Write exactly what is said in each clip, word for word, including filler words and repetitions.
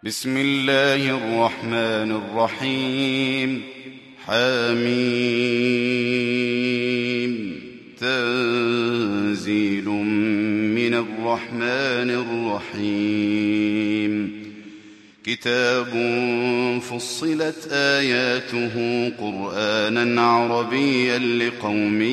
بسم الله الرحمن الرحيم. حميم. تنزيل من الرحمن الرحيم. كتاب فصلت آياته قرآنا عربيا لقوم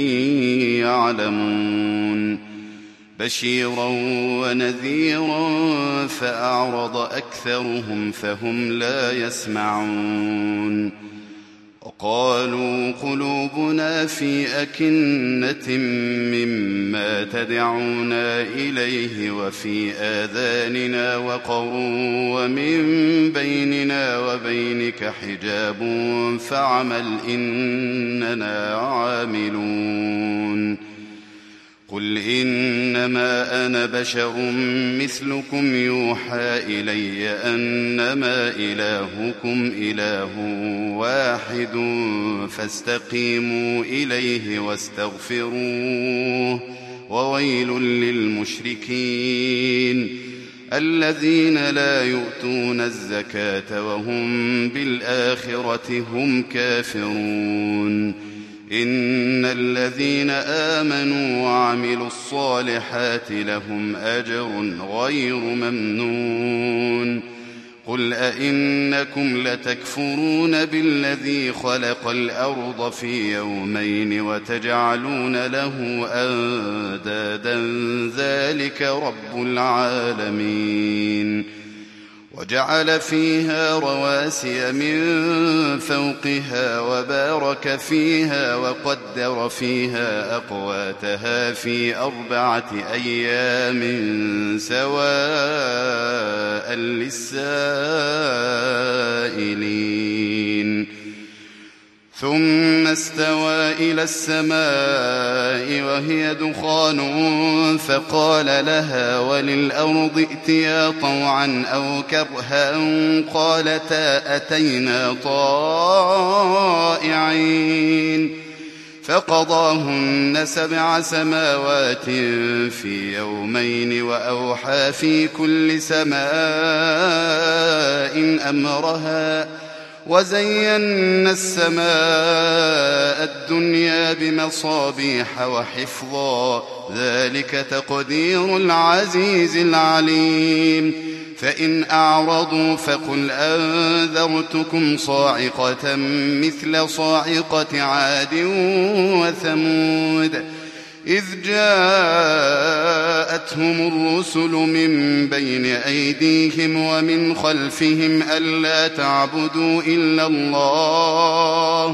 يعلمون بشيرا ونذيرا فأعرض أكثرهم فهم لا يسمعون. وقالوا قلوبنا في أكنة مما تدعونا إليه وفي آذاننا وقر ومن بيننا وبينك حجاب فاعمل إننا عاملون. قل إنما أنا بشر مثلكم يوحى إلي أنما إلهكم إله واحد فاستقيموا إليه واستغفروه وويل للمشركين الذين لا يؤتون الزكاة وهم بالآخرة هم كافرون. إن الذين آمنوا وعملوا الصالحات لهم أجر غير ممنون. قل أئنكم لتكفرون بالذي خلق الأرض في يومين وتجعلون له أندادا ذلك رب العالمين. وجعل فيها رواسي من فوقها وبارك فيها وقدر فيها أقواتها في أربعة أيام سواء للسائلين. ثم استوى إلى السماء وهي دخان فقال لها وللأرض ائتيا طوعا أو كرها قالتا أتينا طائعين. فقضاهن سبع سماوات في يومين وأوحى في كل سماء أمرها وزينا السماء الدنيا بمصابيح وحفظا ذلك تقدير العزيز العليم. فإن أعرضوا فقل أنذرتكم صاعقة مثل صاعقة عاد وثمود إذ جاءتهم الرسل من بين أيديهم ومن خلفهم ألا تعبدوا إلا الله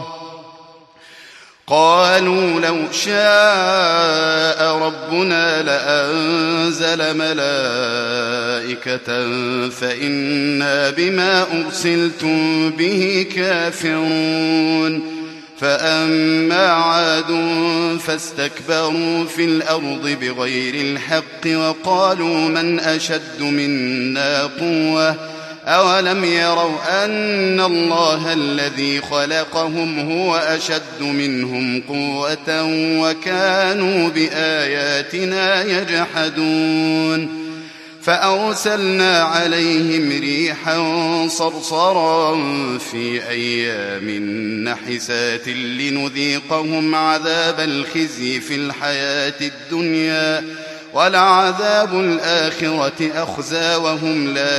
قالوا لو شاء ربنا لأنزل ملائكة فإنا بما أرسلتم به كافرون. فأما عاد فاستكبروا في الأرض بغير الحق وقالوا من أشد منا قوة أولم يروا أن الله الذي خلقهم هو أشد منهم قوة وكانوا بآياتنا يجحدون. فأرسلنا عليهم ريحا صرصرا في أيام نحسات لنذيقهم عذاب الخزي في الحياة الدنيا ولعذاب الآخرة أخزى وهم لا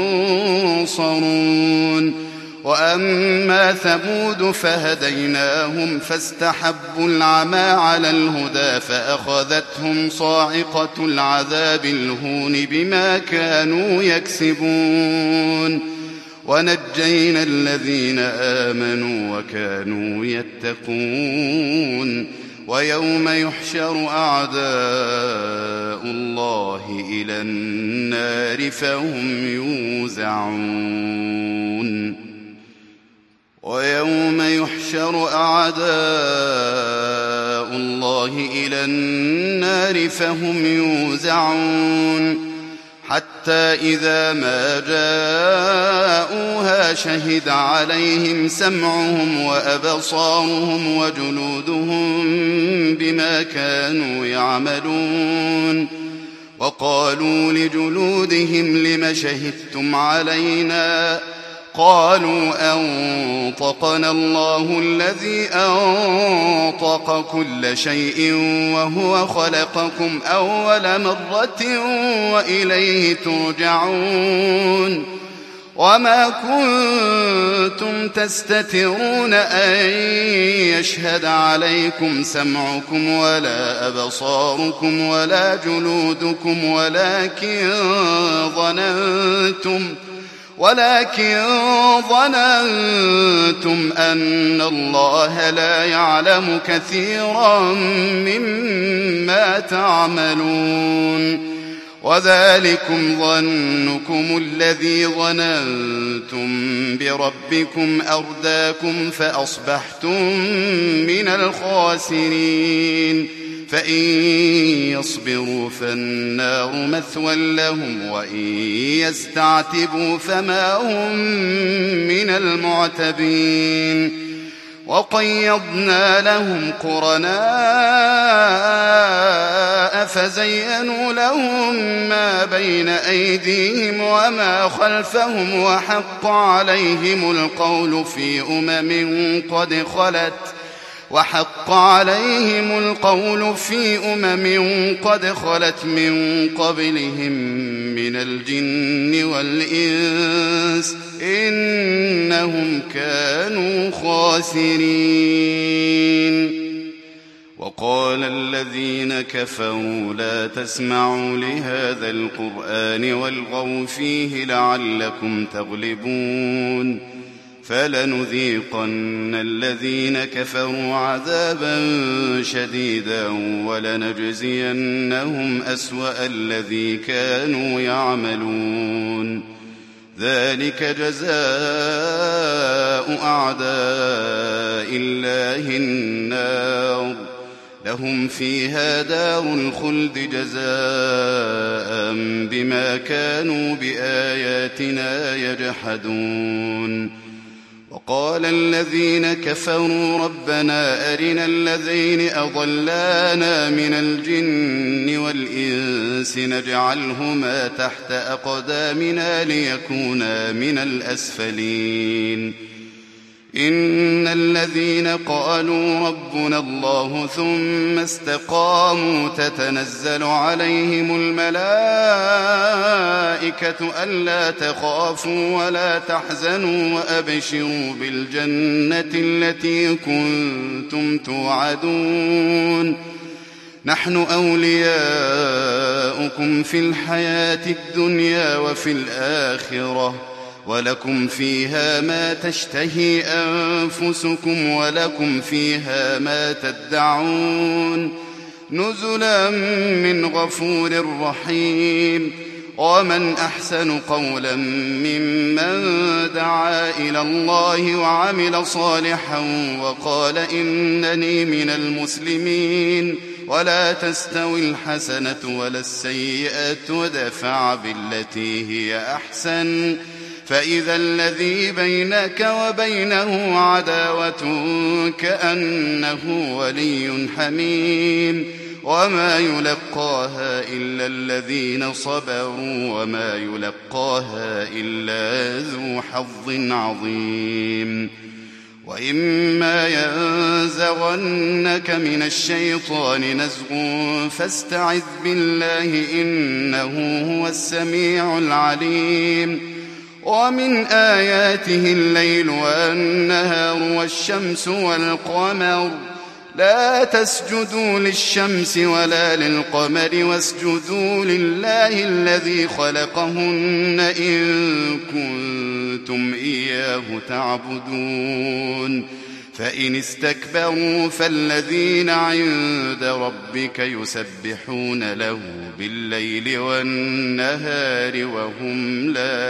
ينصرون. وأما ثمود فهديناهم فاستحبوا العمى على الهدى فأخذتهم صاعقة العذاب الهون بما كانوا يكسبون. ونجينا الذين آمنوا وكانوا يتقون. ويوم يحشر أعداء الله إلى النار فهم يوزعون. ويوم يحشر أعداء الله إلى النار فهم يوزعون حتى إذا ما جاءوها شهد عليهم سمعهم وأبصارهم وجلودهم بما كانوا يعملون وقالوا لجلودهم لم شهدتم علينا قالوا أنطقنا الله الذي أنطق كل شيء وهو خلقكم أول مرة وإليه ترجعون وما كنتم تستترون أن يشهد عليكم سمعكم ولا أبصاركم ولا جلودكم ولكن ظننتم ولكن ظننتم أن الله لا يعلم كثيرا مما تعملون وذلكم ظنكم الذي ظننتم بربكم أرداكم فأصبحتم من الخاسرين فإن يصبروا فالنار مثوى لهم وإن يستعتبوا فما هم من المعتبين وقيضنا لهم قرناء فزينوا لهم ما بين أيديهم وما خلفهم وحق عليهم القول في أمم قد خلت وحق عليهم القول في أمم قد خلت من قبلهم من الجن والإنس إنهم كانوا خاسرين وقال الذين كفروا لا تسمعوا لهذا القرآن والغوا فيه لعلكم تغلبون فلنذيقن الذين كفروا عذابا شديدا ولنجزينهم أسوأ الذي كانوا يعملون ذلك جزاء أعداء الله النار لهم فيها دار الخلد جزاء بما كانوا بآياتنا يجحدون وقال الذين كفروا ربنا أرنا الذين أضلانا من الجن والإنس نجعلهما تحت أقدامنا ليكونا من الأسفلين إن الذين قالوا ربنا الله ثم استقاموا تتنزل عليهم الملائكة ألا تخافوا ولا تحزنوا وأبشروا بالجنة التي كنتم توعدون نحن أولياؤكم في الحياة الدنيا وفي الآخرة ولكم فيها ما تشتهي أنفسكم ولكم فيها ما تدعون نزلا من غفور رحيم ومن أحسن قولا ممن دعا إلى الله وعمل صالحا وقال إنني من المسلمين ولا تستوي الحسنة ولا السيئة ودفع بالتي هي أحسن فإذا الذي بينك وبينه عداوة كأنه ولي حميم وما يلقاها إلا الذين صبروا وما يلقاها إلا ذو حظ عظيم وإما ينزغنك من الشيطان نزغ فاستعذ بالله إنه هو السميع العليم ومن آياته الليل والنهار والشمس والقمر لا تسجدوا للشمس ولا للقمر واسجدوا لله الذي خلقهن إن كنتم إياه تعبدون فإن استكبروا فالذين عند ربك يسبحون له بالليل والنهار وهم لا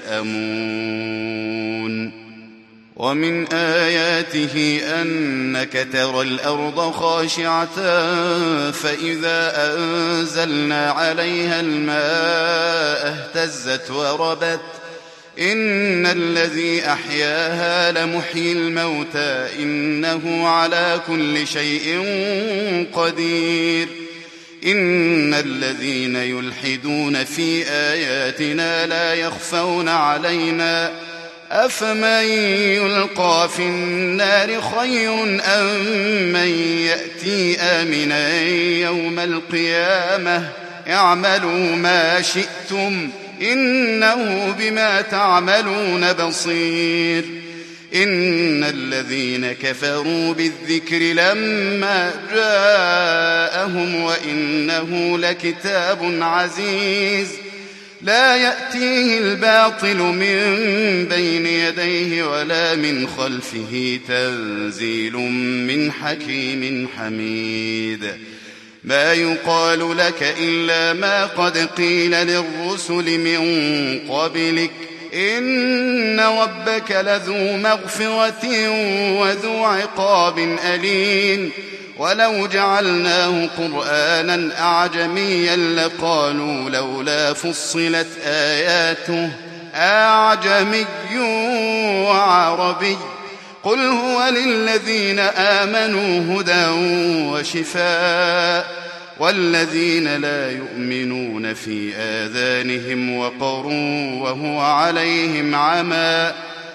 يسأمون ومن آياته أنك ترى الأرض خاشعة فإذا أنزلنا عليها الماء اهتزت وربت إن الذي أحياها لمحيي الموتى إنه على كل شيء قدير إن الذين يلحدون في آياتنا لا يخفون علينا أفمن يلقى في النار خير أم من يأتي آمنا يوم القيامة اعملوا ما شئتم إنه بما تعملون بصير إن الذين كفروا بالذكر لما جاءهم وإنه لكتاب عزيز لا يأتيه الباطل من بين يديه ولا من خلفه تنزيل من حكيم حميد ما يقال لك إلا ما قد قيل للرسل من قبلك إن ربك لذو مغفرة وذو عقاب أليم ولو جعلناه قرآنا أعجميا لقالوا لولا فصلت آياته أعجمي وعربي قل هو للذين آمنوا هدى وشفاء والذين لا يؤمنون في آذانهم وقر وهو عليهم عمى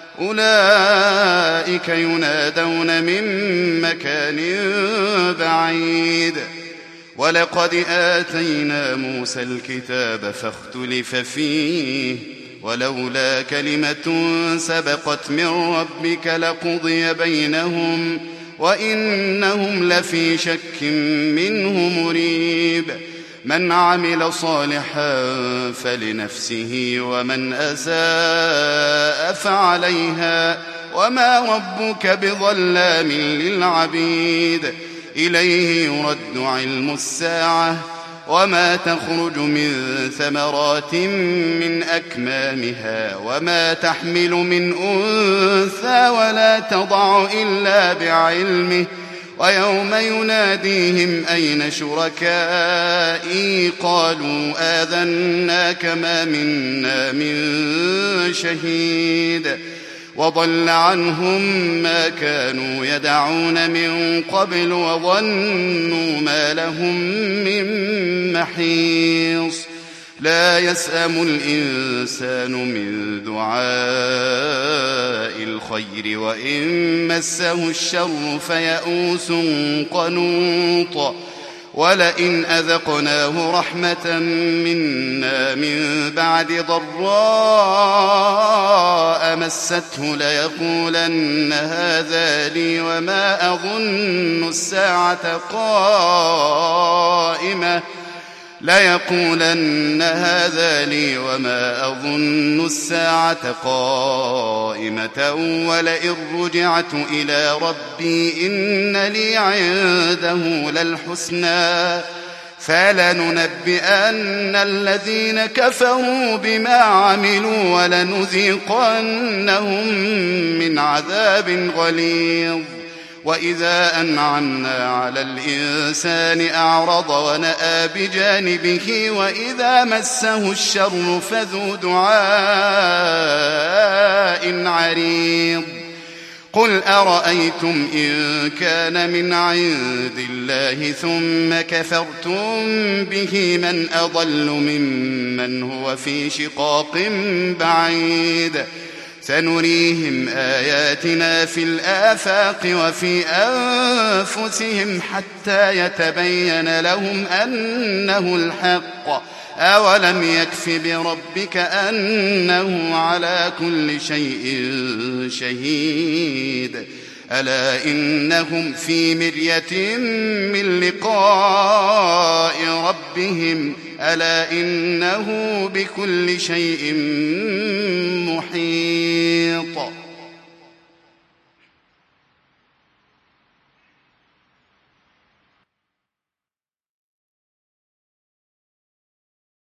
أولئك ينادون من مكان بعيد ولقد آتينا موسى الكتاب فاختلف فيه ولولا كلمة سبقت من ربك لقضي بينهم وإنهم لفي شك منه مريب من عمل صالحا فلنفسه ومن أساء فعليها وما ربك بظلام للعبيد إليه يرد علم الساعة وما تخرج من ثمرات من أكمامها وما تحمل من أنثى ولا تضع إلا بعلمه ويوم يناديهم أين شركائي قالوا آذناك ما منا من شهيد وضل عنهم ما كانوا يدعون من قبل وظنوا ما لهم من محيص لا يسأم الإنسان من دعاء الخير وإن مسه الشر فيئوس قنوط ولئن أذقناه رحمة منا من بعد ضراء مسته ليقولن هذا لي وما أظن الساعة قائمة ليقولن هذا لي وما أظن الساعة قائمة ولئن رجعت إلى ربي إن لي عنده للحسنى فلننبئن الذين كفروا بما عملوا ولنذيقنهم من عذاب غليظ وإذا أنعمنا على الإنسان أعرض ونأى بجانبه وإذا مسه الشر فذو دعاء عريض قل أرأيتم إن كان من عند الله ثم كفرتم به من أضل ممن هو في شقاق بعيد سنريهم آياتنا في الآفاق وفي أنفسهم حتى يتبين لهم أنه الحق أولم يكف بربك أنه على كل شيء شهيد ألا إنهم في مرية من لقاء ربهم ألا إنه بكل شيء محيط